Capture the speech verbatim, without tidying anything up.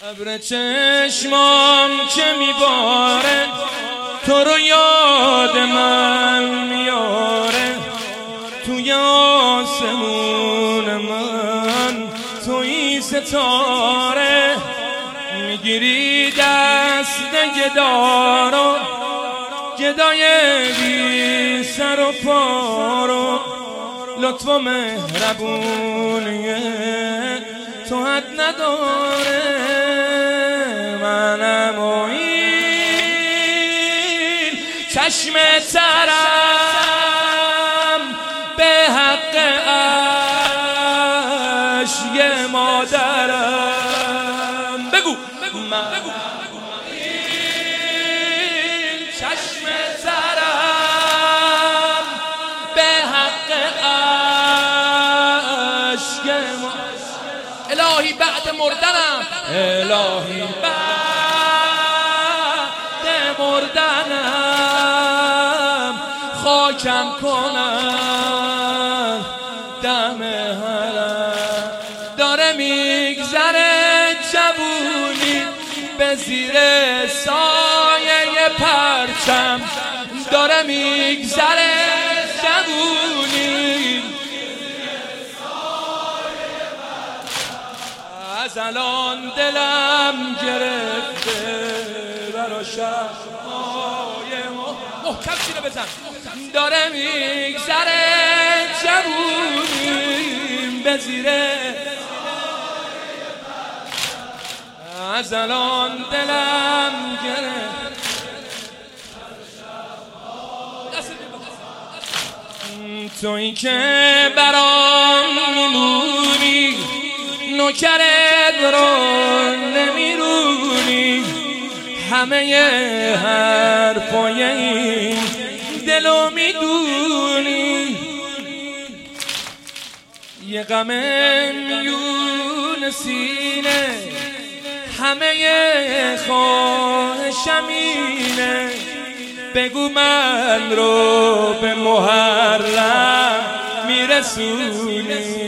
ابر چشمام که میباره تو رو یاد من میاره، توی آسمون من توی ستاره، میگیری دست گدارو، گدای بی سر و پارو، لطف و مهربونیه تو حد نداره. منم و این چشم ترم به حق اشک مادرم. بگو من این چشم ترم به حق اشک مادرم. الهی بعد مردنم، الهی بعد مردنم خاکم کنم دم حرم. داره میگذره جوونی به زیر سایه پرچم، داره میگذره جوونی از الان دلم گرفته برا شهرهای محکم سینه بزن. داره میگذره جوونیم به زیره، از الان دلم گرفته. تویی که برام میمونی، نوکرت رو نمیرونی، همه حرفای این دلو میدونی، یه غم میون سینه همه خواهشم اینه، بگو من رو به محرم میرسونی.